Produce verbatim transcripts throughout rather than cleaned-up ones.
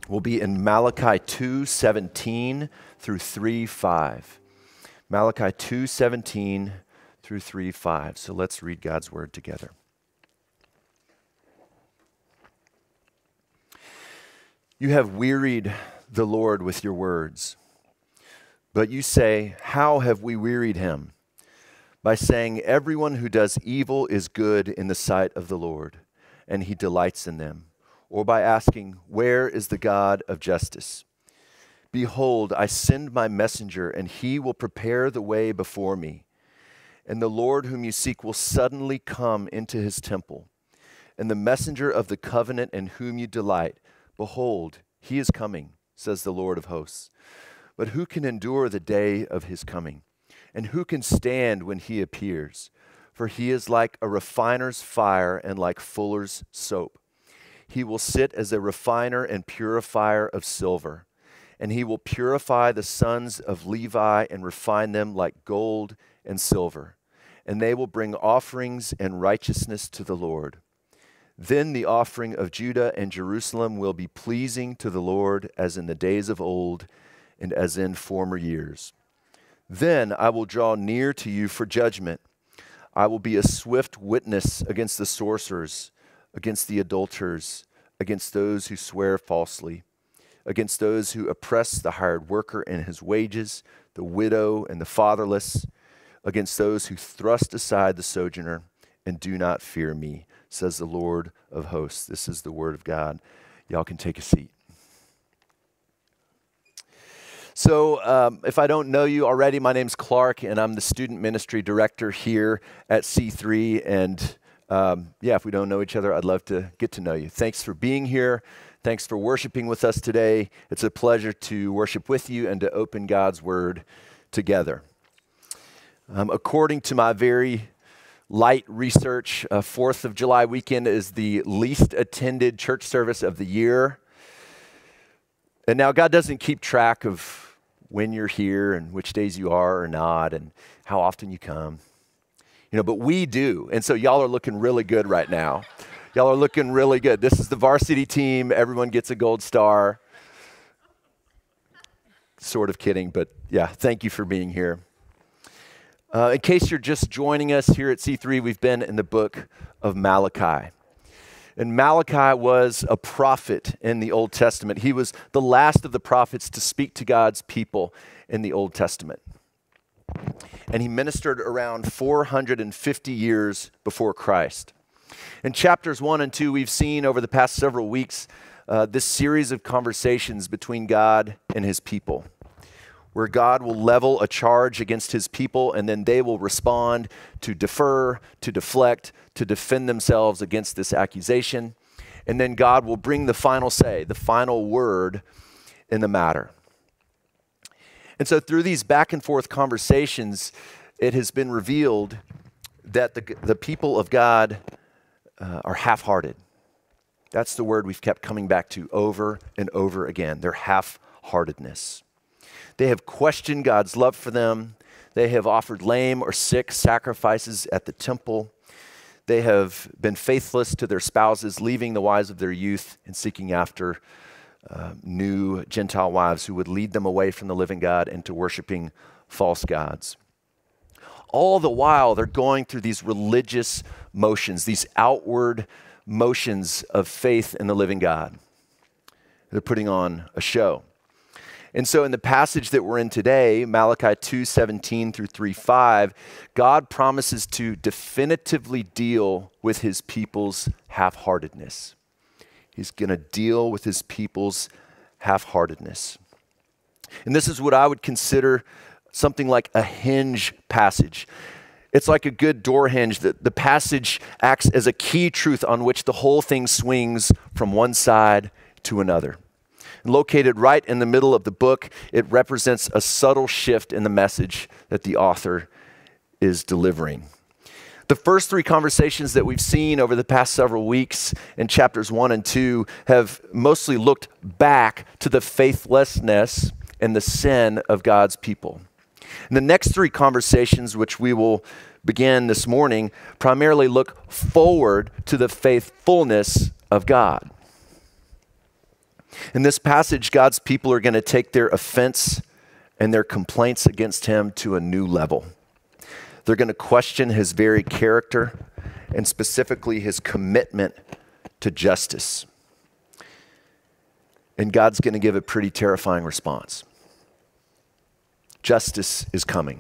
We'll be in Malachi two seventeen through three five. Malachi two seventeen through three five. So let's read God's word together. You have wearied the Lord with your words. But you say, how have we wearied him? By saying, everyone who does evil is good in the sight of the Lord, and he delights in them. Or by asking, where is the God of justice? Behold, I send my messenger, and he will prepare the way before me. And the Lord whom you seek will suddenly come into his temple. And the messenger of the covenant in whom you delight, behold, he is coming, says the Lord of hosts. But who can endure the day of his coming? And who can stand when he appears? For he is like a refiner's fire and like fuller's soap. He will sit as a refiner and purifier of silver, and he will purify the sons of Levi and refine them like gold and silver, and they will bring offerings and righteousness to the Lord. Then the offering of Judah and Jerusalem will be pleasing to the Lord as in the days of old and as in former years. Then I will draw near to you for judgment. I will be a swift witness against the sorcerers, against the adulterers, against those who swear falsely, against those who oppress the hired worker and his wages, the widow and the fatherless, against those who thrust aside the sojourner and do not fear me, says the Lord of hosts. This is the word of God. Y'all can take a seat. So um, if I don't know you already, my name's Clark, and I'm the student ministry director here at C three, and Um, yeah, if we don't know each other, I'd love to get to know you. Thanks for being here. Thanks for worshiping with us today. It's a pleasure to worship with you and to open God's word together. Um, according to my very light research, uh, fourth of July weekend is the least attended church service of the year. And now God doesn't keep track of when you're here and which days you are or not and how often you come. You know, but we do. And so y'all are looking really good right now. Y'all are looking really good. This is the varsity team. Everyone gets a gold star. Sort of kidding, but yeah, thank you for being here. Uh, in case you're just joining us here at C three, we've been in the book of Malachi. And Malachi was a prophet in the Old Testament. He was the last of the prophets to speak to God's people in the Old Testament. And he ministered around four hundred fifty years before Christ. In chapters one and two, we've seen over the past several weeks uh, this series of conversations between God and his people, where God will level a charge against his people, and then they will respond to defer, to deflect, to defend themselves against this accusation. And then God will bring the final say, the final word in the matter. And so through these back and forth conversations, it has been revealed that the, the people of God uh, are half-hearted. That's the word we've kept coming back to over and over again, their half-heartedness. They have questioned God's love for them. They have offered lame or sick sacrifices at the temple. They have been faithless to their spouses, leaving the wives of their youth and seeking after Uh, new Gentile wives who would lead them away from the living God into worshiping false gods. All the while, they're going through these religious motions, these outward motions of faith in the living God. They're putting on a show. And so in the passage that we're in today, Malachi two seventeen through three five, God promises to definitively deal with his people's half-heartedness. He's going to deal with his people's half-heartedness. And this is what I would consider something like a hinge passage. It's like a good door hinge. that the passage acts as a key truth on which the whole thing swings from one side to another. And located right in the middle of the book, it represents a subtle shift in the message that the author is delivering. The first three conversations that we've seen over the past several weeks in chapters one and two have mostly looked back to the faithlessness and the sin of God's people. And the next three conversations, which we will begin this morning, primarily look forward to the faithfulness of God. In this passage, God's people are going to take their offense and their complaints against him to a new level. They're going to question his very character and specifically his commitment to justice. And God's going to give a pretty terrifying response. Justice is coming.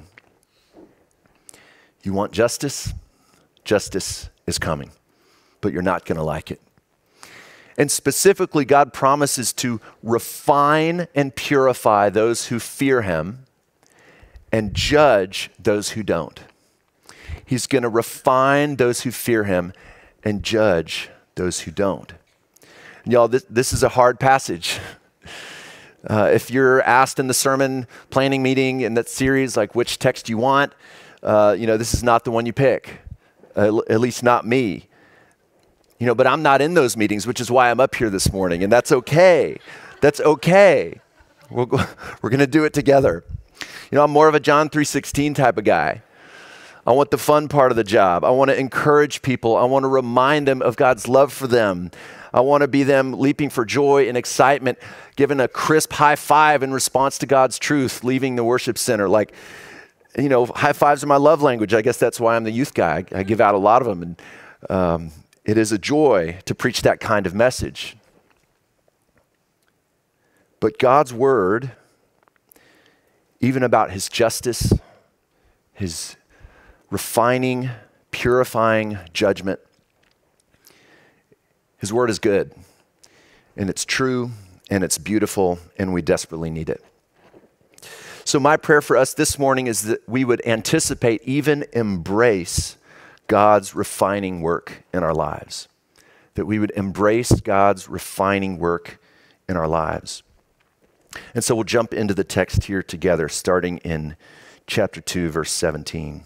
You want justice? Justice is coming, but you're not going to like it. And specifically, God promises to refine and purify those who fear him and judge those who don't. He's going to refine those who fear him and judge those who don't. And y'all, this, this is a hard passage. Uh, if you're asked in the sermon planning meeting in that series, like which text you want, uh, you know, this is not the one you pick, uh, at least not me. You know, but I'm not in those meetings, which is why I'm up here this morning, and that's okay. That's okay. We'll go, we're going to do it together. You know, I'm more of a John three sixteen type of guy. I want the fun part of the job. I want to encourage people. I want to remind them of God's love for them. I want to be them leaping for joy and excitement, giving a crisp high five in response to God's truth, leaving the worship center. Like, you know, high fives are my love language. I guess that's why I'm the youth guy. I, I give out a lot of them. And um, it is a joy to preach that kind of message. But God's word, even about his justice, his refining, purifying judgment, his word is good, and it's true, and it's beautiful, and we desperately need it. So my prayer for us this morning is that we would anticipate, even embrace God's refining work in our lives. That we would embrace God's refining work in our lives. And so we'll jump into the text here together, starting in chapter two, verse seventeen.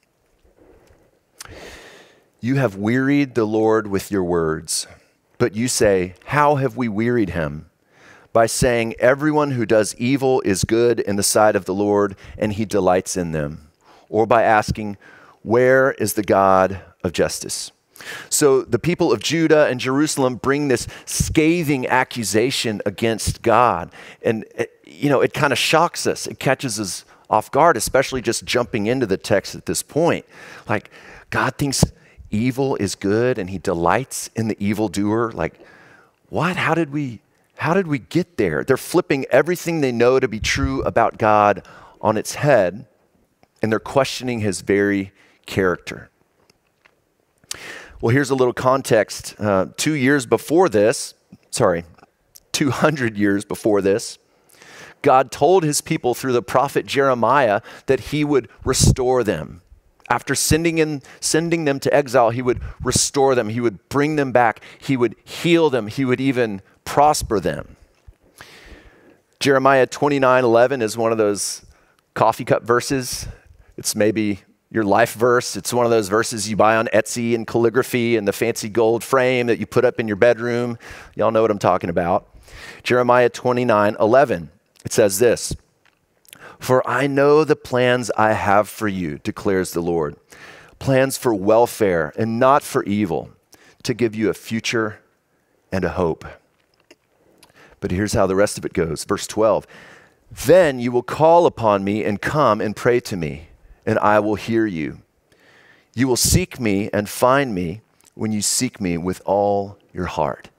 You have wearied the Lord with your words, but you say, how have we wearied him? By saying, everyone who does evil is good in the sight of the Lord, and he delights in them. Or by asking, where is the God of justice? So the people of Judah and Jerusalem bring this scathing accusation against God. And, it, you know, it kind of shocks us. It catches us off guard, especially just jumping into the text at this point. Like, God thinks evil is good and he delights in the evildoer. Like, what? How did we, how did we get there? They're flipping everything they know to be true about God on its head, and they're questioning his very character. Well, here's a little context. Uh, two years before this, sorry, two hundred years before this, God told his people through the prophet Jeremiah that he would restore them. After sending in, sending them to exile, he would restore them. He would bring them back. He would heal them. He would even prosper them. Jeremiah twenty-nine eleven is one of those coffee cup verses. It's maybe your life verse. It's one of those verses you buy on Etsy in calligraphy and the fancy gold frame that you put up in your bedroom. Y'all know what I'm talking about. Jeremiah twenty-nine eleven. It says this, for I know the plans I have for you, declares the Lord, plans for welfare and not for evil, to give you a future and a hope. But here's how the rest of it goes. Verse twelve, then you will call upon me and come and pray to me, and I will hear you. You will seek me and find me when you seek me with all your heart.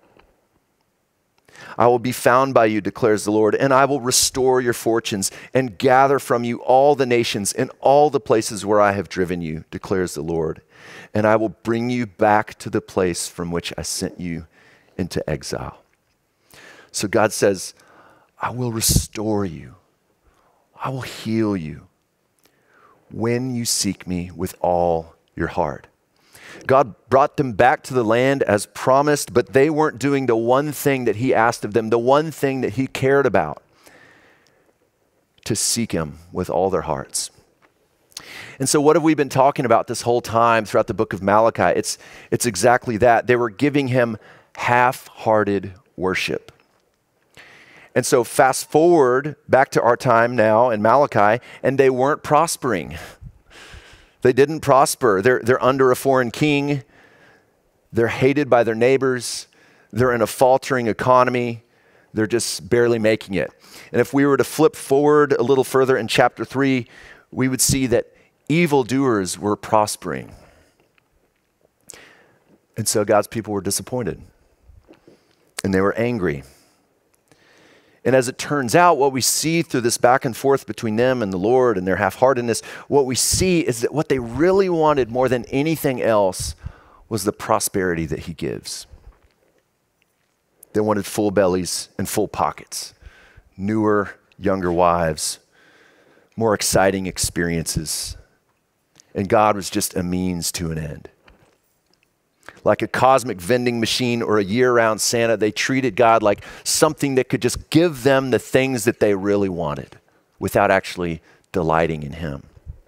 I will be found by you, declares the Lord, and I will restore your fortunes and gather from you all the nations and all the places where I have driven you, declares the Lord. And I will bring you back to the place from which I sent you into exile. So God says, I will restore you. I will heal you when you seek me with all your heart. God brought them back to the land as promised, but they weren't doing the one thing that he asked of them, the one thing that he cared about, to seek him with all their hearts. And so what have we been talking about this whole time throughout the book of Malachi? It's, it's exactly that. They were giving him half-hearted worship. And so fast forward back to our time now in Malachi, and they weren't prospering. They didn't prosper. They're, they're under a foreign king. They're hated by their neighbors. They're in a faltering economy. They're just barely making it. And if we were to flip forward a little further in chapter three, we would see that evildoers were prospering. And so God's people were disappointed. And they were angry. And as it turns out, what we see through this back and forth between them and the Lord and their half-heartedness, what we see is that what they really wanted more than anything else was the prosperity that he gives. They wanted full bellies and full pockets, newer, younger wives, more exciting experiences. And God was just a means to an end. Like a cosmic vending machine or a year-round Santa, they treated God like something that could just give them the things that they really wanted without actually delighting in him.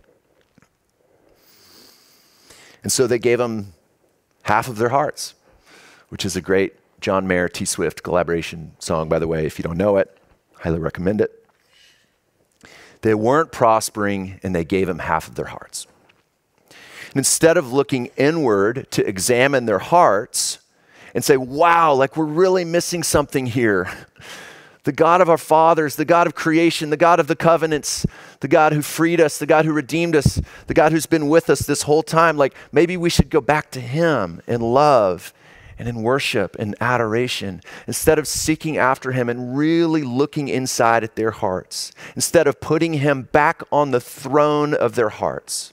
And so they gave him half of their hearts, which is a great John Mayer, T. Swift collaboration song, by the way. If you don't know it, highly recommend it. They weren't prospering, and they gave him half of their hearts. And instead of looking inward to examine their hearts and say, wow, like we're really missing something here. The God of our fathers, the God of creation, the God of the covenants, the God who freed us, the God who redeemed us, the God who's been with us this whole time, like maybe we should go back to him in love and in worship and adoration, instead of seeking after him and really looking inside at their hearts, instead of putting him back on the throne of their hearts.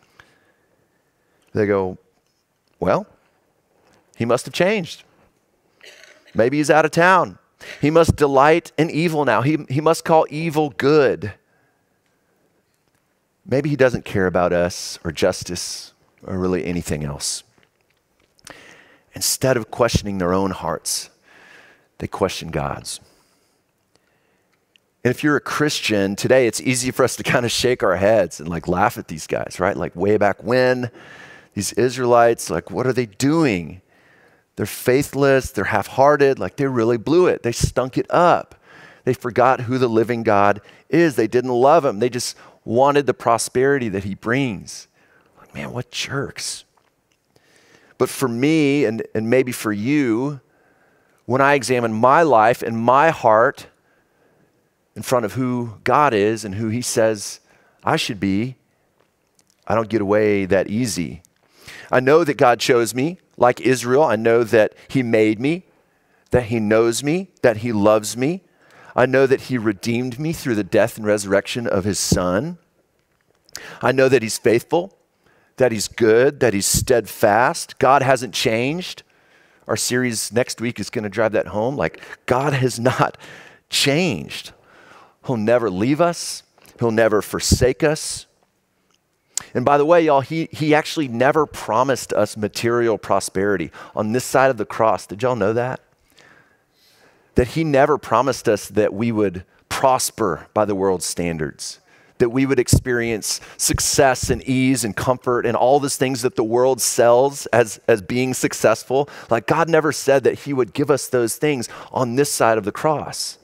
They go, well, he must have changed. Maybe he's out of town. He must delight in evil now. He, he must call evil good. Maybe he doesn't care about us or justice or really anything else. Instead of questioning their own hearts, they question God's. And if you're a Christian today, it's easy for us to kind of shake our heads and like laugh at these guys, right? Like way back when, these Israelites, like what are they doing? They're faithless, they're half-hearted, like they really blew it. They stunk it up. They forgot who the living God is. They didn't love him. They just wanted the prosperity that he brings. Like, man, what jerks. But for me, and, and maybe for you, when I examine my life and my heart in front of who God is and who he says I should be, I don't get away that easy. I know that God chose me, like Israel. I know that he made me, that he knows me, that he loves me. I know that he redeemed me through the death and resurrection of his son. I know that he's faithful, that he's good, that he's steadfast. God hasn't changed. Our series next week is going to drive that home. Like, God has not changed. He'll never leave us. He'll never forsake us. And by the way, y'all, he, he actually never promised us material prosperity on this side of the cross. Did y'all know that? That he never promised us that we would prosper by the world's standards, that we would experience success and ease and comfort and all these things that the world sells as, as being successful. Like, God never said that he would give us those things on this side of the cross.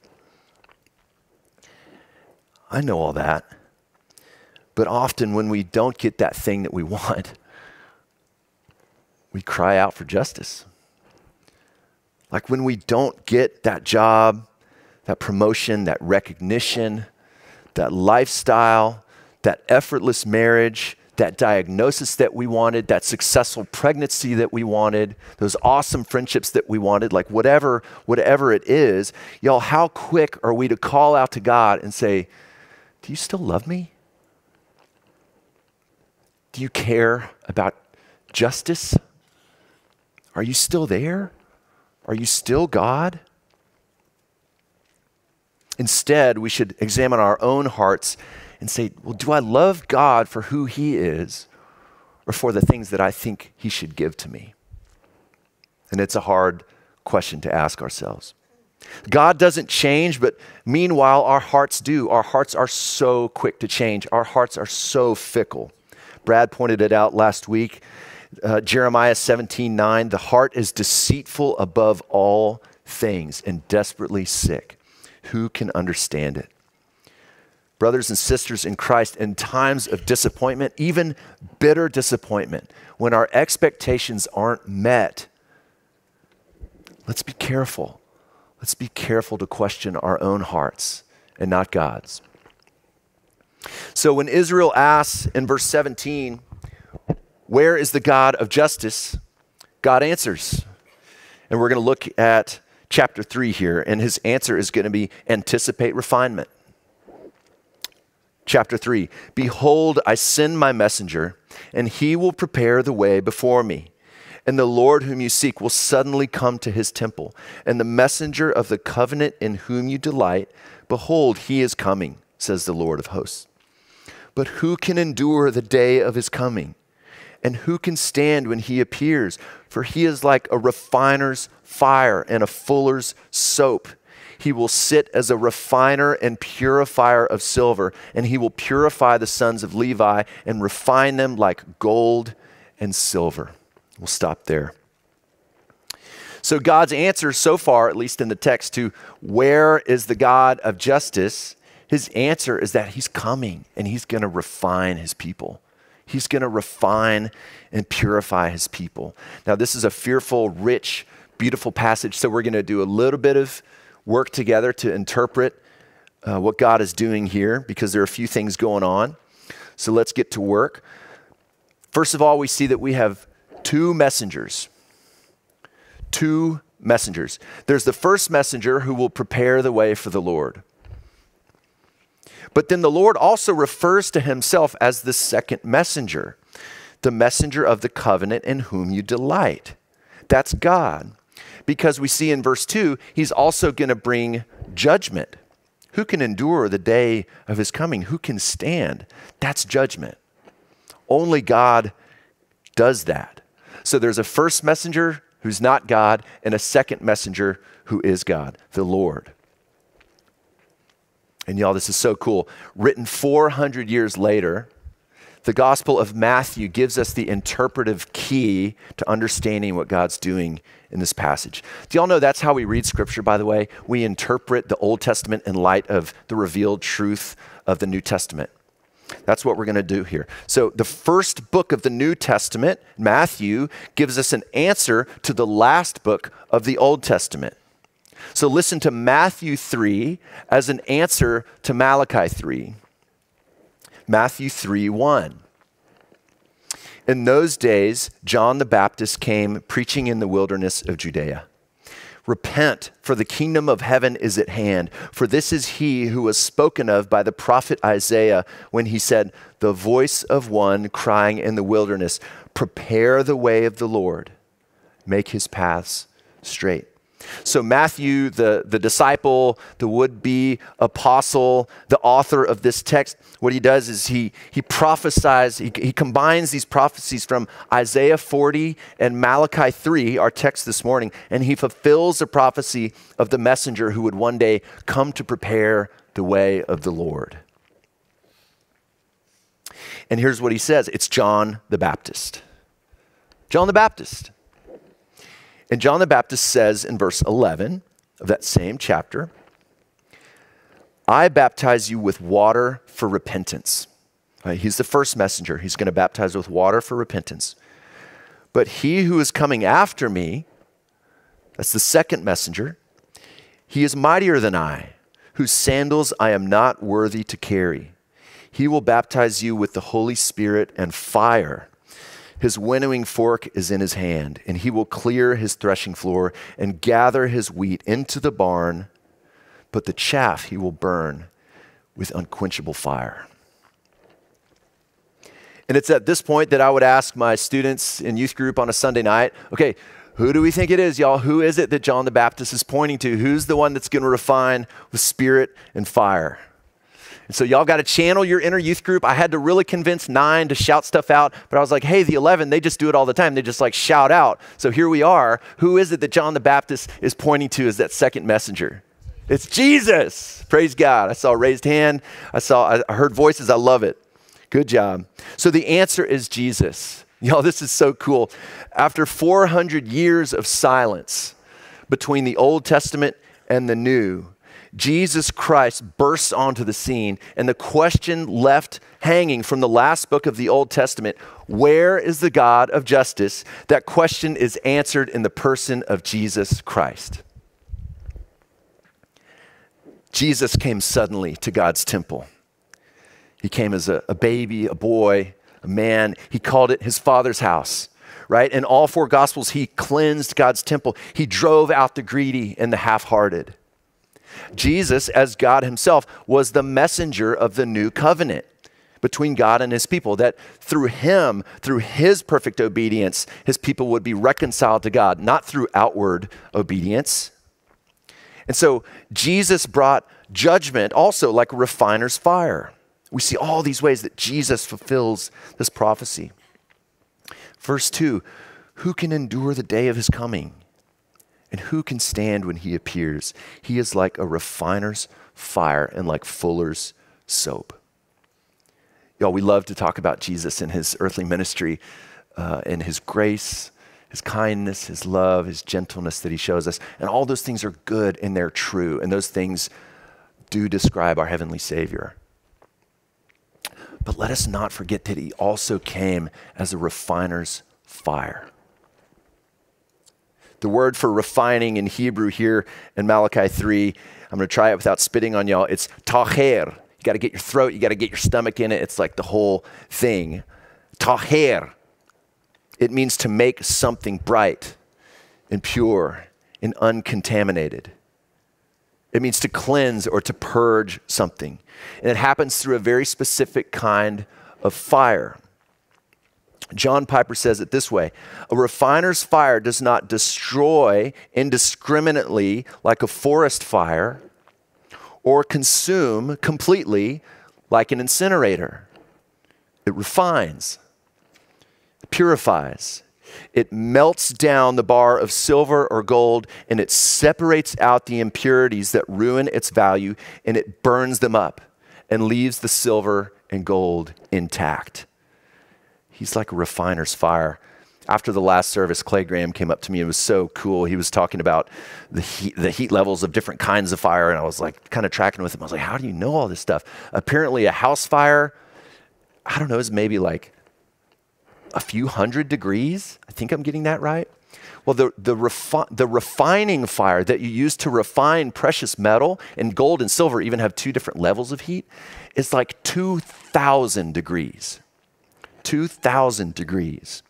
I know all that. But often when we don't get that thing that we want, we cry out for justice. Like when we don't get that job, that promotion, that recognition, that lifestyle, that effortless marriage, that diagnosis that we wanted, that successful pregnancy that we wanted, those awesome friendships that we wanted, like whatever, whatever it is, y'all, how quick are we to call out to God and say, do you still love me? Do you care about justice? Are you still there? Are you still God? Instead, we should examine our own hearts and say, well, do I love God for who he is or for the things that I think he should give to me? And it's a hard question to ask ourselves. God doesn't change, but meanwhile, our hearts do. Our hearts are so quick to change. Our hearts are so fickle. Brad pointed it out last week. Uh, Jeremiah seventeen nine, the heart is deceitful above all things and desperately sick. Who can understand it? Brothers and sisters in Christ, in times of disappointment, even bitter disappointment, when our expectations aren't met, let's be careful. Let's be careful to question our own hearts and not God's. So when Israel asks in verse seventeen, where is the God of justice? God answers. And we're going to look at chapter three here, and his answer is going to be anticipate refinement. Chapter three, behold, I send my messenger, and he will prepare the way before me. And the Lord whom you seek will suddenly come to his temple. And the messenger of the covenant in whom you delight, behold, he is coming, says the Lord of hosts. But who can endure the day of his coming? And who can stand when he appears? For he is like a refiner's fire and a fuller's soap. He will sit as a refiner and purifier of silver, and he will purify the sons of Levi and refine them like gold and silver. We'll stop there. So God's answer so far, at least in the text, to where is the God of justice, his answer is that he's coming and he's going to refine his people. He's going to refine and purify his people. Now, this is a fearful, rich, beautiful passage, so we're going to do a little bit of work together to interpret uh, what God is doing here, because there are a few things going on. So let's get to work. First of all, we see that we have two messengers. Two messengers. There's the first messenger who will prepare the way for the Lord. But then the Lord also refers to himself as the second messenger, the messenger of the covenant in whom you delight. That's God. Because we see in verse two, he's also going to bring judgment. Who can endure the day of his coming? Who can stand? That's judgment. Only God does that. So there's a first messenger who's not God and a second messenger who is God, the Lord. And y'all, this is so cool. Written four hundred years later, the Gospel of Matthew gives us the interpretive key to understanding what God's doing in this passage. Do y'all know that's how we read Scripture, by the way? We interpret the Old Testament in light of the revealed truth of the New Testament. That's what we're going to do here. So the first book of the New Testament, Matthew, gives us an answer to the last book of the Old Testament. So listen to Matthew three as an answer to Malachi three. Matthew three one. In those days, John the Baptist came preaching in the wilderness of Judea. Repent, for the kingdom of heaven is at hand. For this is he who was spoken of by the prophet Isaiah when he said, the voice of one crying in the wilderness, prepare the way of the Lord, make his paths straight. So Matthew, the, the disciple, the would-be apostle, the author of this text, what he does is he, he prophesies, he, he combines these prophecies from Isaiah forty and Malachi three, our text this morning, and he fulfills the prophecy of the messenger who would one day come to prepare the way of the Lord. And here's what he says. It's John the Baptist. John the Baptist. And John the Baptist says in verse eleven of that same chapter, I baptize you with water for repentance. Right, he's the first messenger. He's going to baptize with water for repentance. But he who is coming after me, that's the second messenger, he is mightier than I, whose sandals I am not worthy to carry. He will baptize you with the Holy Spirit and fire. His winnowing fork is in his hand, and he will clear his threshing floor and gather his wheat into the barn, but the chaff he will burn with unquenchable fire. And it's at this point that I would ask my students in youth group on a Sunday night, okay, who do we think it is, y'all? Who is it that John the Baptist is pointing to? Who's the one that's going to refine with spirit and fire? And so y'all got to channel your inner youth group. I had to really convince nine to shout stuff out, but I was like, hey, the eleven, they just do it all the time. They just like shout out. So here we are. Who is it that John the Baptist is pointing to as that second messenger? It's Jesus. Praise God. I saw a raised hand. I saw, I heard voices. I love it. Good job. So the answer is Jesus. Y'all, this is so cool. After four hundred years of silence between the Old Testament and the New, Jesus Christ bursts onto the scene, and the question left hanging from the last book of the Old Testament, where is the God of justice? That question is answered in the person of Jesus Christ. Jesus came suddenly to God's temple. He came as a, a baby, a boy, a man. He called it his Father's house, right? In all four Gospels, he cleansed God's temple. He drove out the greedy and the half-hearted. Jesus, as God himself, was the messenger of the new covenant between God and his people, that through him, through his perfect obedience, his people would be reconciled to God, not through outward obedience. And so Jesus brought judgment also like a refiner's fire. We see all these ways that Jesus fulfills this prophecy. Verse two, who can endure the day of his coming? And who can stand when he appears? He is like a refiner's fire and like fuller's soap. Y'all, we love to talk about Jesus and his earthly ministry uh, and his grace, his kindness, his love, his gentleness that he shows us. And all those things are good and they're true. And those things do describe our heavenly Savior. But let us not forget that he also came as a refiner's fire. The word for refining in Hebrew here in Malachi three, I'm going to try it without spitting on y'all. It's taher. You got to get your throat, you got to get your stomach in it. It's like the whole thing. Taher. It means to make something bright and pure and uncontaminated. It means to cleanse or to purge something. And it happens through a very specific kind of fire. John Piper says it this way: a refiner's fire does not destroy indiscriminately like a forest fire, or consume completely like an incinerator. It refines, it purifies, it melts down the bar of silver or gold, and it separates out the impurities that ruin its value, and it burns them up and leaves the silver and gold intact. He's like a refiner's fire. After the last service, Clay Graham came up to me. It was so cool. He was talking about the heat, the heat levels of different kinds of fire, and I was like kind of tracking with him. I was like, how do you know all this stuff? Apparently a house fire, I don't know, is maybe like a few hundred degrees. I think I'm getting that right. Well, the, the, refi- the refining fire that you use to refine precious metal, and gold and silver even have two different levels of heat, is like two thousand degrees. two thousand degrees.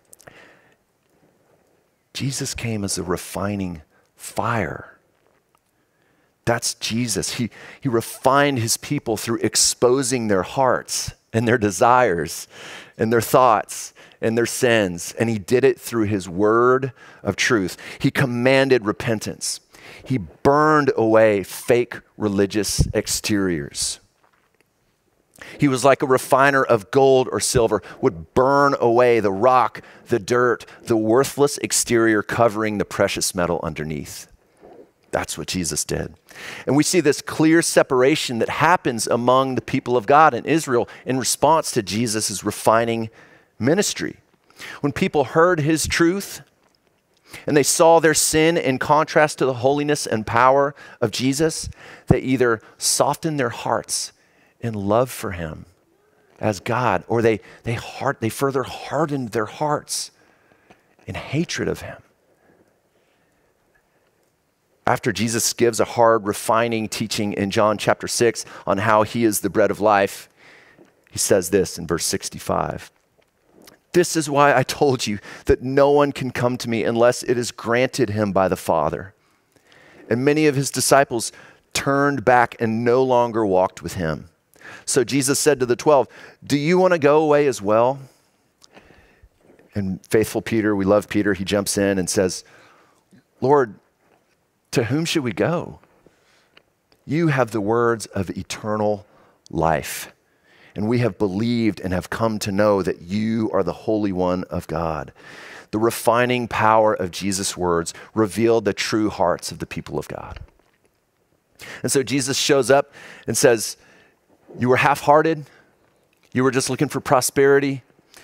Jesus came as a refining fire. That's Jesus. He, he refined his people through exposing their hearts and their desires and their thoughts and their sins. And he did it through his word of truth. He commanded repentance. He burned away fake religious exteriors. He was like a refiner of gold or silver, would burn away the rock, the dirt, the worthless exterior covering the precious metal underneath. That's what Jesus did. And we see this clear separation that happens among the people of God in Israel in response to Jesus' refining ministry. When people heard his truth and they saw their sin in contrast to the holiness and power of Jesus, they either softened their hearts in love for him as God, or they they heart they further hardened their hearts in hatred of him. After Jesus gives a hard, refining teaching in John chapter six on how he is the bread of life, he says this in verse sixty-five. This is why I told you that no one can come to me unless it is granted him by the Father. And many of his disciples turned back and no longer walked with him. So Jesus said to the twelve, do you want to go away as well? And faithful Peter, we love Peter, he jumps in and says, Lord, to whom should we go? You have the words of eternal life. And we have believed and have come to know that you are the Holy One of God. The refining power of Jesus' words revealed the true hearts of the people of God. And so Jesus shows up and says, you were half-hearted. You were just looking for prosperity.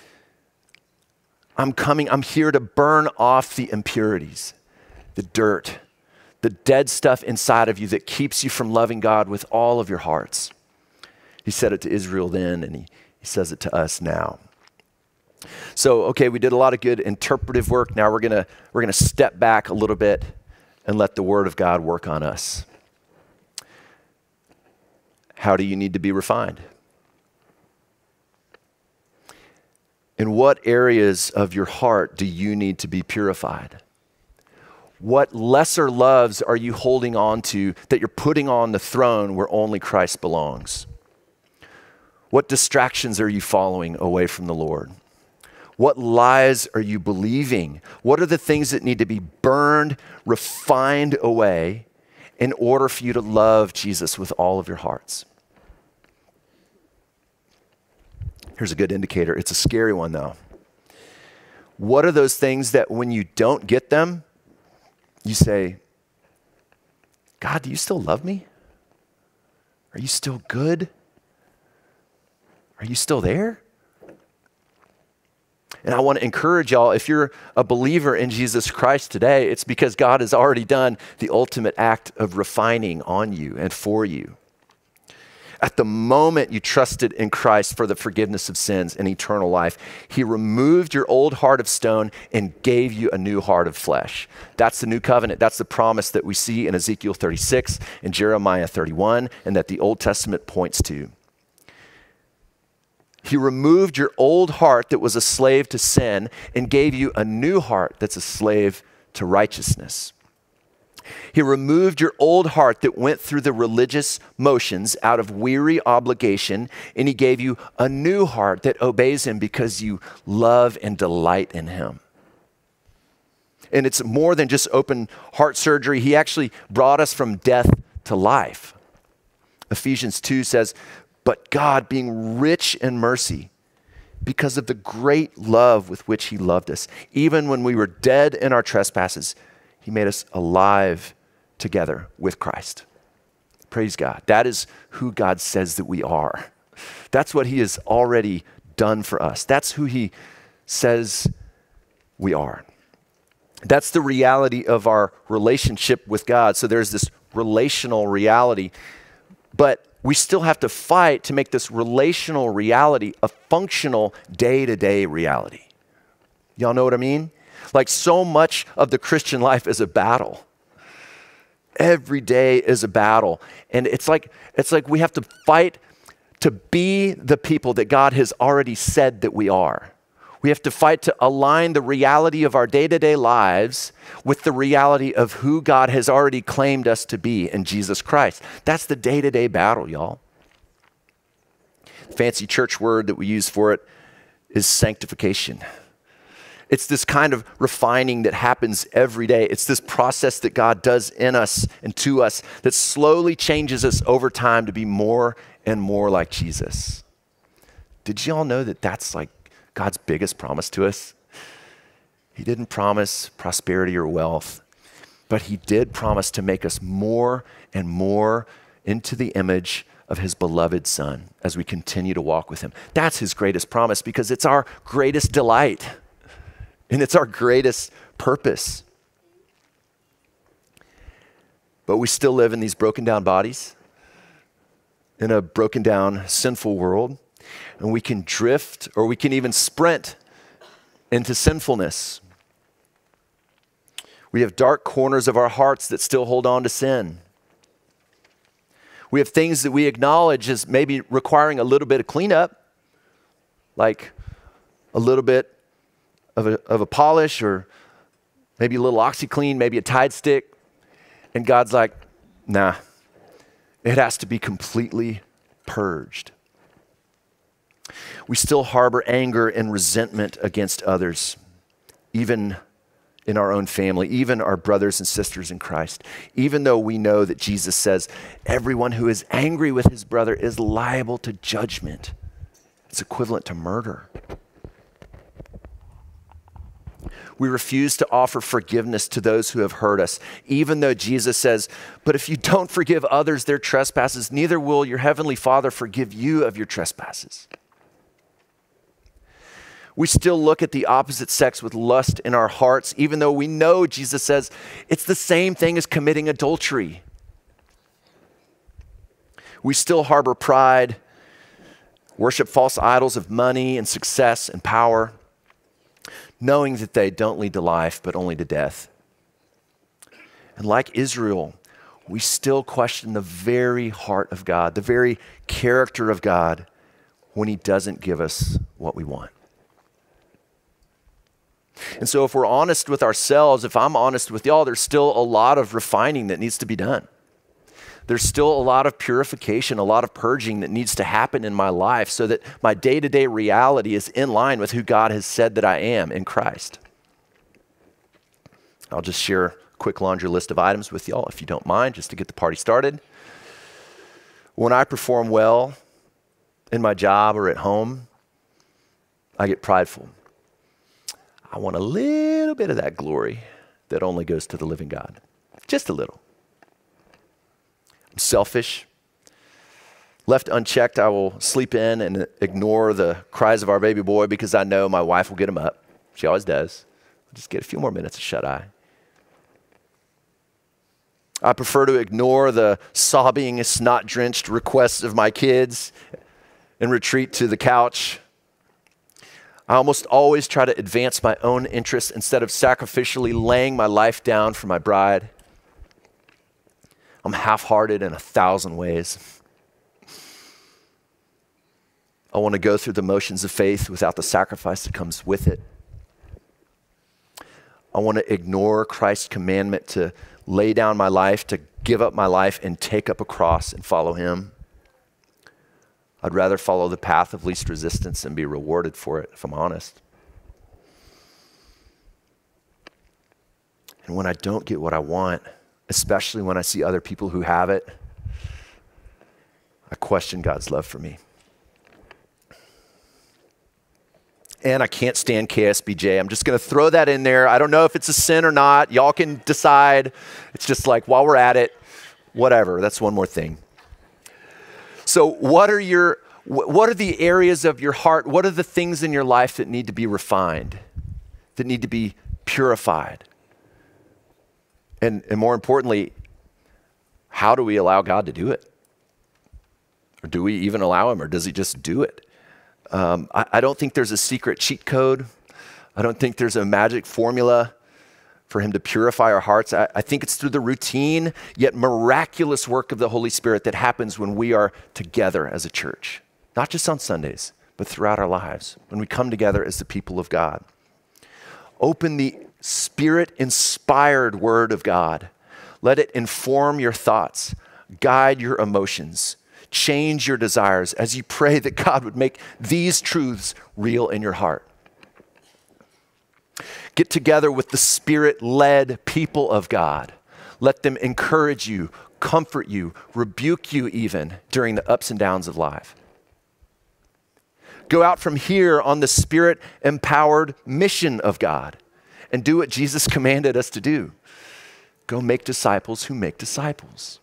I'm coming. I'm here to burn off the impurities, the dirt, the dead stuff inside of you that keeps you from loving God with all of your hearts. He said it to Israel then, and he, he says it to us now. So, okay, we did a lot of good interpretive work. Now we're gonna we're gonna step back a little bit and let the Word of God work on us. How do you need to be refined? In what areas of your heart do you need to be purified? What lesser loves are you holding on to that you're putting on the throne where only Christ belongs? What distractions are you following away from the Lord? What lies are you believing? What are the things that need to be burned, refined away in order for you to love Jesus with all of your hearts? Here's a good indicator. It's a scary one, though. What are those things that when you don't get them, you say, God, do you still love me? Are you still good? Are you still there? And I want to encourage y'all, if you're a believer in Jesus Christ today, it's because God has already done the ultimate act of refining on you and for you. At the moment you trusted in Christ for the forgiveness of sins and eternal life, he removed your old heart of stone and gave you a new heart of flesh. That's the new covenant. That's the promise that we see in Ezekiel thirty-six and Jeremiah thirty-one, and that the Old Testament points to. He removed your old heart that was a slave to sin and gave you a new heart that's a slave to righteousness. He removed your old heart that went through the religious motions out of weary obligation, and he gave you a new heart that obeys him because you love and delight in him. And it's more than just open heart surgery. He actually brought us from death to life. Ephesians two says, "But God, being rich in mercy, because of the great love with which he loved us, even when we were dead in our trespasses, he made us alive together with Christ." Praise God. That is who God says that we are. That's what he has already done for us. That's who he says we are. That's the reality of our relationship with God. So there's this relational reality, but we still have to fight to make this relational reality a functional day-to-day reality. Y'all know what I mean? Like, so much of the Christian life is a battle. Every day is a battle. And it's like, it's like we have to fight to be the people that God has already said that we are. We have to fight to align the reality of our day-to-day lives with the reality of who God has already claimed us to be in Jesus Christ. That's the day-to-day battle, y'all. Fancy church word that we use for it is sanctification. It's this kind of refining that happens every day. It's this process that God does in us and to us that slowly changes us over time to be more and more like Jesus. Did y'all know that that's like God's biggest promise to us? He didn't promise prosperity or wealth, but he did promise to make us more and more into the image of his beloved Son as we continue to walk with him. That's his greatest promise because it's our greatest delight. And it's our greatest purpose. But we still live in these broken down bodies, in a broken down, sinful world. And we can drift, or we can even sprint into sinfulness. We have dark corners of our hearts that still hold on to sin. We have things that we acknowledge as maybe requiring a little bit of cleanup, like a little bit Of a, of a polish, or maybe a little OxyClean, maybe a Tide stick. And God's like, nah, it has to be completely purged. We still harbor anger and resentment against others, even in our own family, even our brothers and sisters in Christ, even though we know that Jesus says everyone who is angry with his brother is liable to judgment. It's equivalent to murder. We refuse to offer forgiveness to those who have hurt us, even though Jesus says, but if you don't forgive others their trespasses, neither will your heavenly Father forgive you of your trespasses. We still look at the opposite sex with lust in our hearts, even though we know Jesus says it's the same thing as committing adultery. We still harbor pride, worship false idols of money and success and power, knowing that they don't lead to life, but only to death. And like Israel, we still question the very heart of God, the very character of God when he doesn't give us what we want. And so if we're honest with ourselves, if I'm honest with y'all, there's still a lot of refining that needs to be done. There's still a lot of purification, a lot of purging that needs to happen in my life so that my day-to-day reality is in line with who God has said that I am in Christ. I'll just share a quick laundry list of items with y'all, if you don't mind, just to get the party started. When I perform well in my job or at home, I get prideful. I want a little bit of that glory that only goes to the living God. Just a little. I'm selfish. Left unchecked, I will sleep in and ignore the cries of our baby boy because I know my wife will get him up. She always does. I'll just get a few more minutes of shut-eye. I prefer to ignore the sobbing, snot-drenched requests of my kids and retreat to the couch. I almost always try to advance my own interests instead of sacrificially laying my life down for my bride. I'm half-hearted in a thousand ways. I want to go through the motions of faith without the sacrifice that comes with it. I want to ignore Christ's commandment to lay down my life, to give up my life and take up a cross and follow him. I'd rather follow the path of least resistance and be rewarded for it, if I'm honest. And when I don't get what I want, especially when I see other people who have it, I question God's love for me. And I can't stand K S B J. I'm just going to throw that in there. I don't know if it's a sin or not. Y'all can decide. It's just like, while we're at it, whatever. That's one more thing. So what are your, what are the areas of your heart? What are the things in your life that need to be refined, that need to be purified? And, and more importantly, how do we allow God to do it? Or do we even allow him, or does he just do it? Um, I, I don't think there's a secret cheat code. I don't think there's a magic formula for him to purify our hearts. I, I think it's through the routine, yet miraculous work of the Holy Spirit that happens when we are together as a church. Not just on Sundays, but throughout our lives, when we come together as the people of God. Open the Spirit-inspired Word of God. Let it inform your thoughts, guide your emotions, change your desires as you pray that God would make these truths real in your heart. Get together with the Spirit-led people of God. Let them encourage you, comfort you, rebuke you even during the ups and downs of life. Go out from here on the Spirit-empowered mission of God and do what Jesus commanded us to do. Go make disciples who make disciples.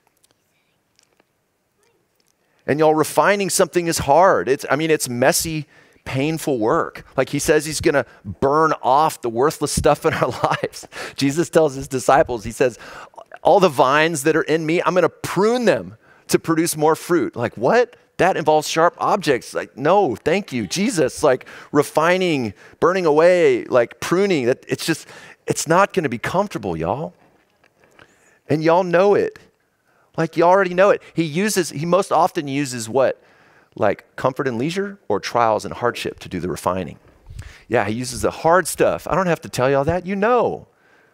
And y'all, refining something is hard. It's, I mean, it's messy, painful work. Like he says he's going to burn off the worthless stuff in our lives. Jesus tells his disciples, he says, all the vines that are in me, I'm going to prune them to produce more fruit. Like, what? That involves sharp objects. Like, no, thank you, Jesus. Like refining, burning away, like pruning. That it's just, it's not going to be comfortable, y'all. And y'all know it. Like you already know it. He uses, he most often uses what? Like comfort and leisure or trials and hardship to do the refining. Yeah, he uses the hard stuff. I don't have to tell y'all that. You know.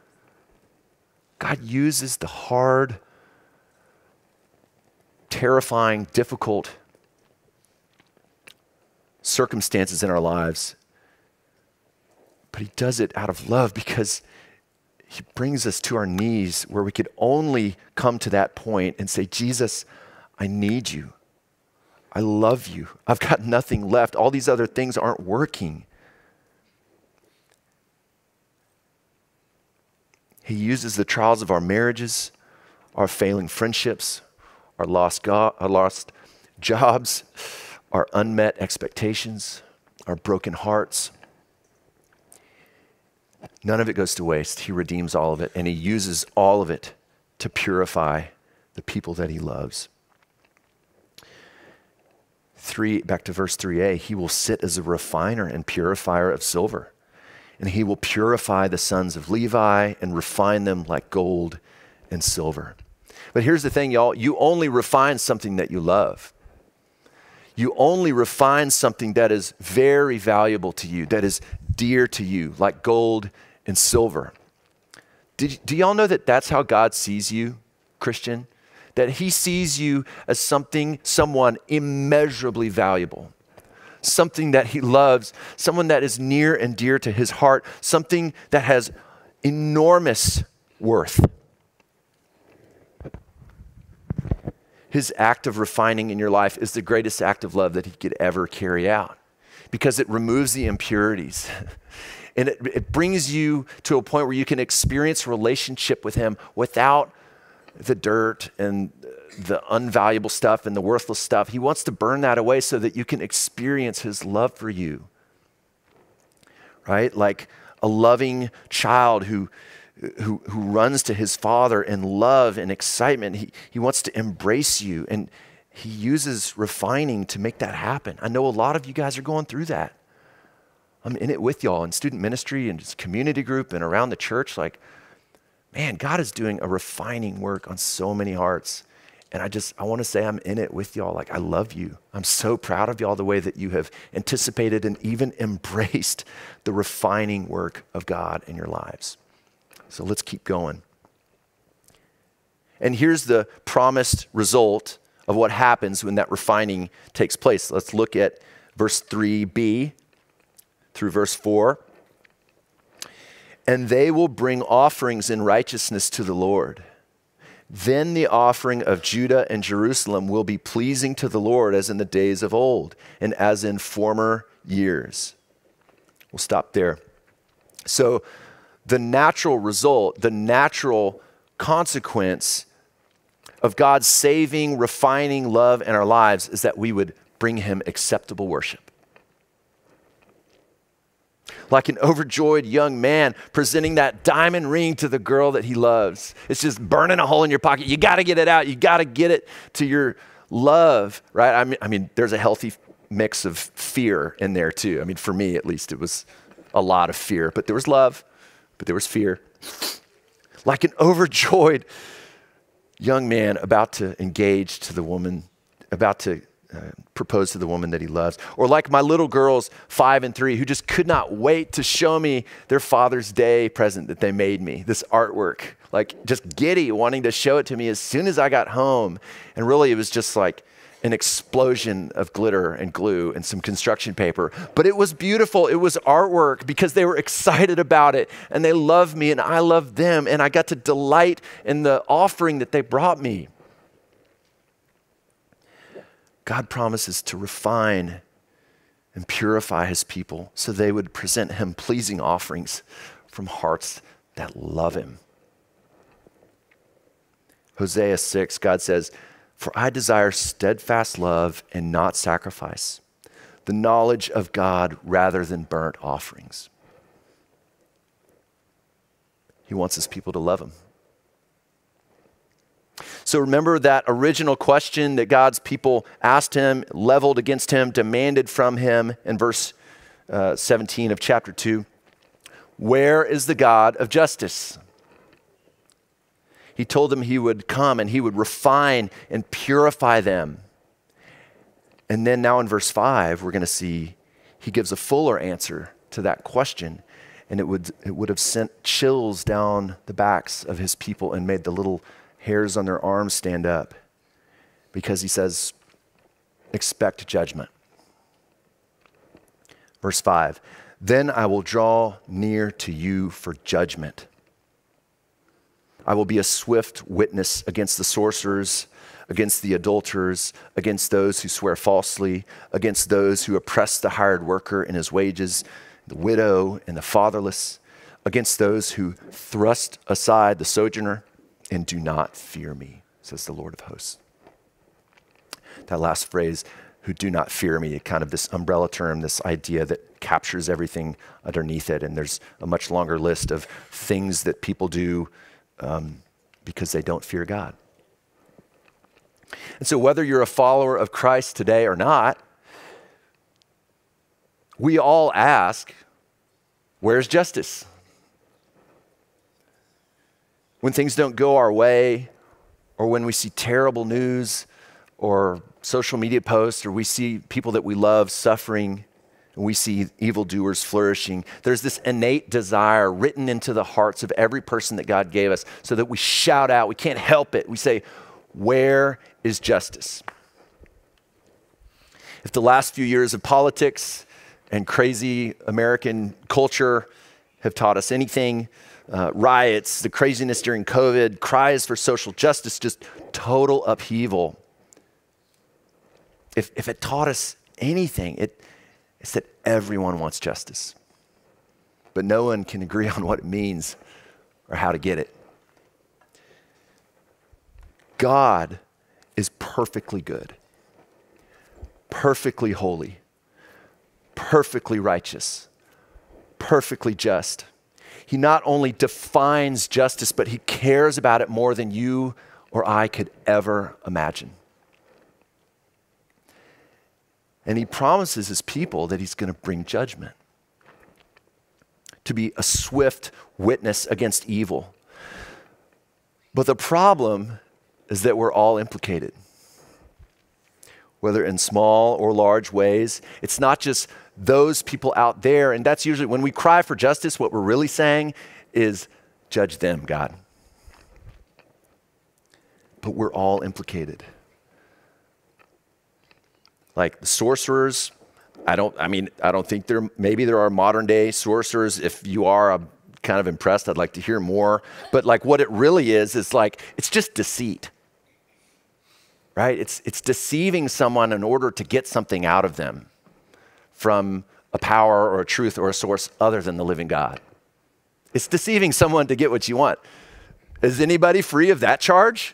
God uses the hard, terrifying, difficult circumstances in our lives. But he does it out of love because he brings us to our knees where we could only come to that point and say, Jesus, I need you. I love you. I've got nothing left. All these other things aren't working. He uses the trials of our marriages, our failing friendships, our lost, go- our lost jobs, our unmet expectations, our broken hearts. None of it goes to waste. He redeems all of it, and he uses all of it to purify the people that he loves. Three, back to verse three a, he will sit as a refiner and purifier of silver, and he will purify the sons of Levi and refine them like gold and silver. But here's the thing, y'all. You only refine something that you love. You only refine something that is very valuable to you, that is dear to you, like gold and silver. Did, do y'all know that that's how God sees you, Christian? That he sees you as something, someone immeasurably valuable, something that he loves, someone that is near and dear to his heart, something that has enormous worth. His act of refining in your life is the greatest act of love that he could ever carry out because it removes the impurities. And it, it brings you to a point where you can experience relationship with him without the dirt and the unvaluable stuff and the worthless stuff. He wants to burn that away so that you can experience his love for you, right? Like a loving child who Who, who runs to his father in love and excitement. He, he wants to embrace you, and he uses refining to make that happen. I know a lot of you guys are going through that. I'm in it with y'all in student ministry and just community group and around the church. Like, man, God is doing a refining work on so many hearts. And I just, I want to say I'm in it with y'all. Like, I love you. I'm so proud of y'all, the way that you have anticipated and even embraced the refining work of God in your lives. So let's keep going. And here's the promised result of what happens when that refining takes place. Let's look at verse three b through verse four. And they will bring offerings in righteousness to the Lord. Then the offering of Judah and Jerusalem will be pleasing to the Lord as in the days of old and as in former years. We'll stop there. So the natural result, the natural consequence of God's saving, refining love in our lives is that we would bring him acceptable worship. Like an overjoyed young man presenting that diamond ring to the girl that he loves. It's just burning a hole in your pocket. You got to get it out. You got to get it to your love, right? I mean, I mean, there's a healthy mix of fear in there too. I mean, for me, at least, it was a lot of fear, but there was love. But there was fear. Like an overjoyed young man about to engage to the woman, about to uh, propose to the woman that he loves. Or like my little girls, five and three, who just could not wait to show me their Father's Day present that they made me, this artwork. Like just giddy, wanting to show it to me as soon as I got home. And really it was just like an explosion of glitter and glue and some construction paper. But it was beautiful. It was artwork because they were excited about it and they loved me and I loved them and I got to delight in the offering that they brought me. God promises to refine and purify his people so they would present him pleasing offerings from hearts that love him. Hosea six, God says, "For I desire steadfast love and not sacrifice, the knowledge of God rather than burnt offerings." He wants his people to love him. So remember that original question that God's people asked him, leveled against him, demanded from him in verse uh, seventeen of chapter two. Where is the God of justice? He told them he would come and he would refine and purify them. And then now in verse five, we're going to see he gives a fuller answer to that question. And it would, it would have sent chills down the backs of his people and made the little hairs on their arms stand up. Because he says, expect judgment. Verse five, then I will draw near to you for judgment. I will be a swift witness against the sorcerers, against the adulterers, against those who swear falsely, against those who oppress the hired worker in his wages, the widow and the fatherless, against those who thrust aside the sojourner and do not fear me, says the Lord of hosts. That last phrase, who do not fear me, kind of this umbrella term, this idea that captures everything underneath it. And there's a much longer list of things that people do Um, because they don't fear God. And so whether you're a follower of Christ today or not, we all ask, where's justice? When things don't go our way, or when we see terrible news or social media posts, or we see people that we love suffering, and we see evildoers flourishing, there's this innate desire written into the hearts of every person that God gave us so that we shout out, we can't help it. We say, where is justice? If the last few years of politics and crazy American culture have taught us anything, uh, riots, the craziness during COVID, cries for social justice, just total upheaval. If, if it taught us anything, it, it's that everyone wants justice, but no one can agree on what it means or how to get it. God is perfectly good, perfectly holy, perfectly righteous, perfectly just. He not only defines justice, but he cares about it more than you or I could ever imagine. And he promises his people that he's going to bring judgment, to be a swift witness against evil. But the problem is that we're all implicated, whether in small or large ways. It's not just those people out there, and that's usually when we cry for justice, what we're really saying is, judge them, God. But we're all implicated. Like the sorcerers, I don't, I mean, I don't think there, maybe there are modern day sorcerers. If you are, I'm kind of impressed. I'd like to hear more. But like what it really is, is like, it's just deceit, right? It's, it's deceiving someone in order to get something out of them from a power or a truth or a source other than the living God. It's deceiving someone to get what you want. Is anybody free of that charge?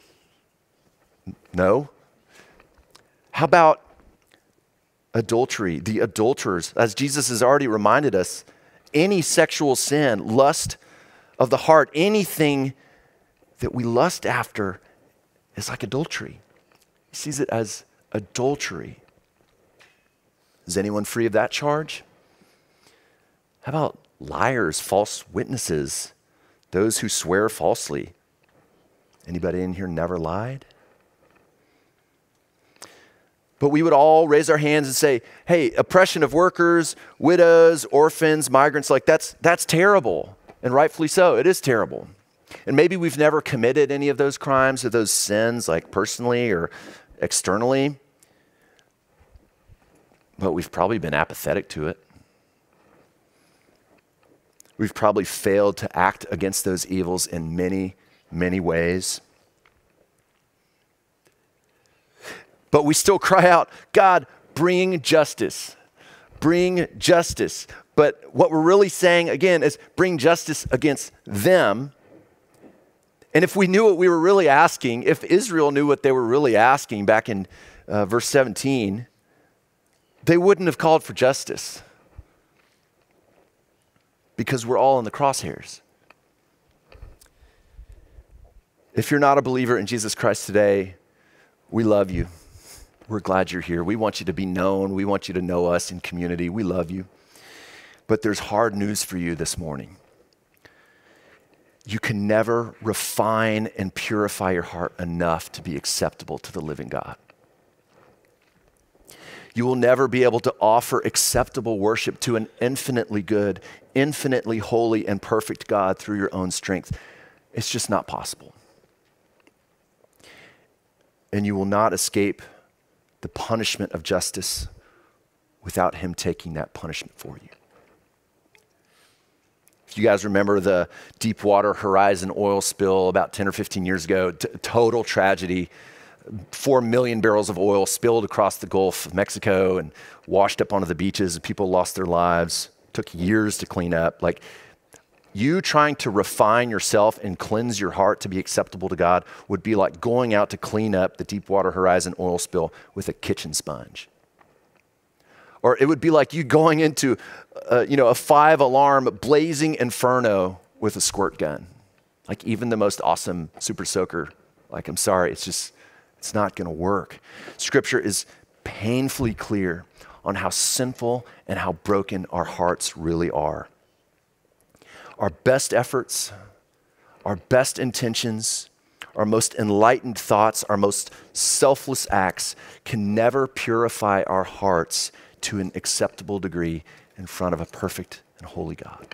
No. How about adultery, the adulterers? As Jesus has already reminded us, any sexual sin, lust of the heart, anything that we lust after is like adultery. He sees it as adultery. Is anyone free of that charge? How about liars, false witnesses, those who swear falsely? Anybody in here never lied? But we would all raise our hands and say, hey, oppression of workers, widows, orphans, migrants, like that's that's terrible. And rightfully so, it is terrible. And maybe we've never committed any of those crimes or those sins, like personally or externally, but we've probably been apathetic to it. We've probably failed to act against those evils in many, many ways. But we still cry out, God, bring justice, bring justice. But what we're really saying, again, is bring justice against them. And if we knew what we were really asking, if Israel knew what they were really asking back in uh, verse seventeen, they wouldn't have called for justice because we're all in the crosshairs. If you're not a believer in Jesus Christ today, we love you. We're glad you're here. We want you to be known. We want you to know us in community. We love you. But there's hard news for you this morning. You can never refine and purify your heart enough to be acceptable to the living God. You will never be able to offer acceptable worship to an infinitely good, infinitely holy, and perfect God through your own strength. It's just not possible. And you will not escape the punishment of justice without him taking that punishment for you. If you guys remember the Deepwater Horizon oil spill about ten or fifteen years ago, t- total tragedy, four million barrels of oil spilled across the Gulf of Mexico and washed up onto the beaches, and people lost their lives, took years to clean up. Like, you trying to refine yourself and cleanse your heart to be acceptable to God would be like going out to clean up the Deepwater Horizon oil spill with a kitchen sponge. Or it would be like you going into uh, you know, a five-alarm blazing inferno with a squirt gun. Like even the most awesome super soaker, like I'm sorry, it's just, it's not gonna work. Scripture is painfully clear on how sinful and how broken our hearts really are. Our best efforts, our best intentions, our most enlightened thoughts, our most selfless acts can never purify our hearts to an acceptable degree in front of a perfect and holy God.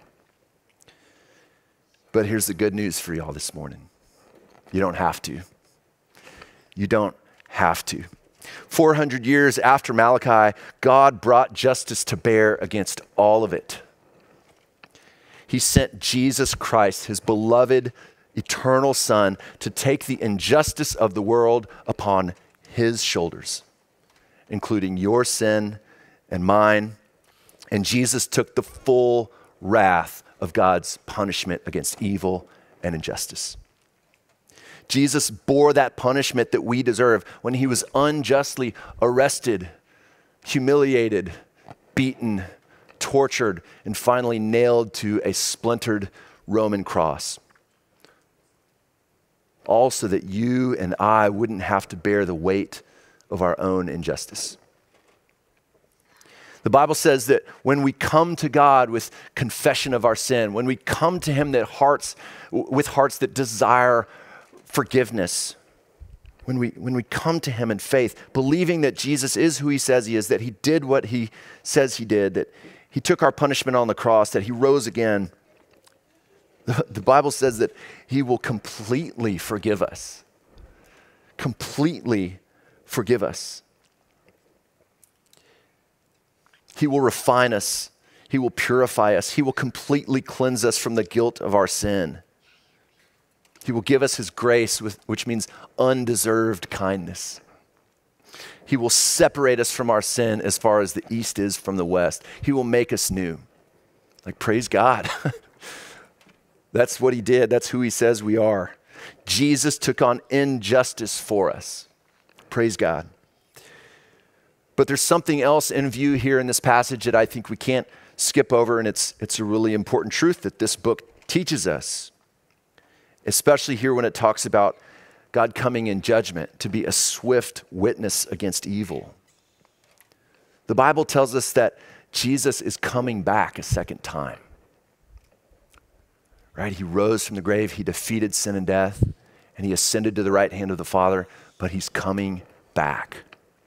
But here's the good news for y'all this morning. You don't have to. You don't have to. four hundred years after Malachi, God brought justice to bear against all of it. He sent Jesus Christ, his beloved eternal Son, to take the injustice of the world upon his shoulders, including your sin and mine. And Jesus took the full wrath of God's punishment against evil and injustice. Jesus bore that punishment that we deserve when he was unjustly arrested, humiliated, beaten, tortured, and finally nailed to a splintered Roman cross. All so that you and I wouldn't have to bear the weight of our own injustice. The Bible says that when we come to God with confession of our sin, when we come to him that hearts, with hearts that desire forgiveness, when we, when we come to him in faith, believing that Jesus is who he says he is, that he did what he says he did, that he took our punishment on the cross, that he rose again, the, the Bible says that he will completely forgive us. Completely forgive us. He will refine us. He will purify us. He will completely cleanse us from the guilt of our sin. He will give us his grace, which means undeserved kindness. He will separate us from our sin as far as the east is from the west. He will make us new. Like, praise God. That's what he did. That's who he says we are. Jesus took on injustice for us. Praise God. But there's something else in view here in this passage that I think we can't skip over, and it's, it's a really important truth that this book teaches us, especially here when it talks about God coming in judgment to be a swift witness against evil. The Bible tells us that Jesus is coming back a second time. Right? He rose from the grave, he defeated sin and death, and he ascended to the right hand of the Father, but he's coming back.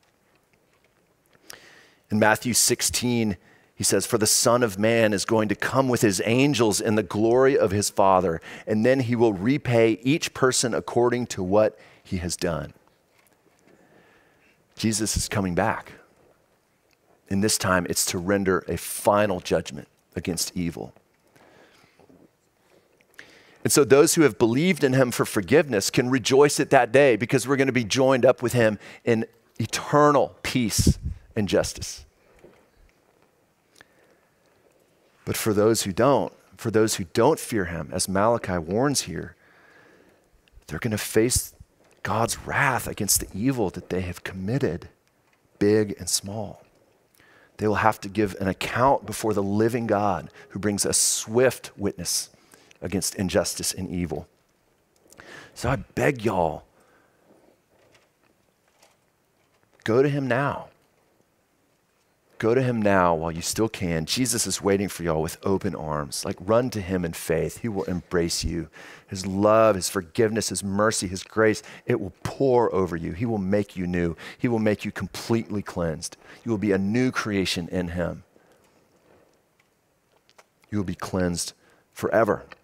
In Matthew sixteen, he says, "For the Son of Man is going to come with his angels in the glory of his Father, and then he will repay each person according to what he has done." Jesus is coming back. And this time it's to render a final judgment against evil. And so those who have believed in him for forgiveness can rejoice at that day, because we're going to be joined up with him in eternal peace and justice. But for those who don't, for those who don't fear him, as Malachi warns here, they're going to face God's wrath against the evil that they have committed, big and small. They will have to give an account before the living God who brings a swift witness against injustice and evil. So I beg y'all, go to him now. Go to him now while you still can. Jesus is waiting for y'all with open arms. Like, run to him in faith. He will embrace you. His love, his forgiveness, his mercy, his grace, it will pour over you. He will make you new. He will make you completely cleansed. You will be a new creation in him. You will be cleansed forever.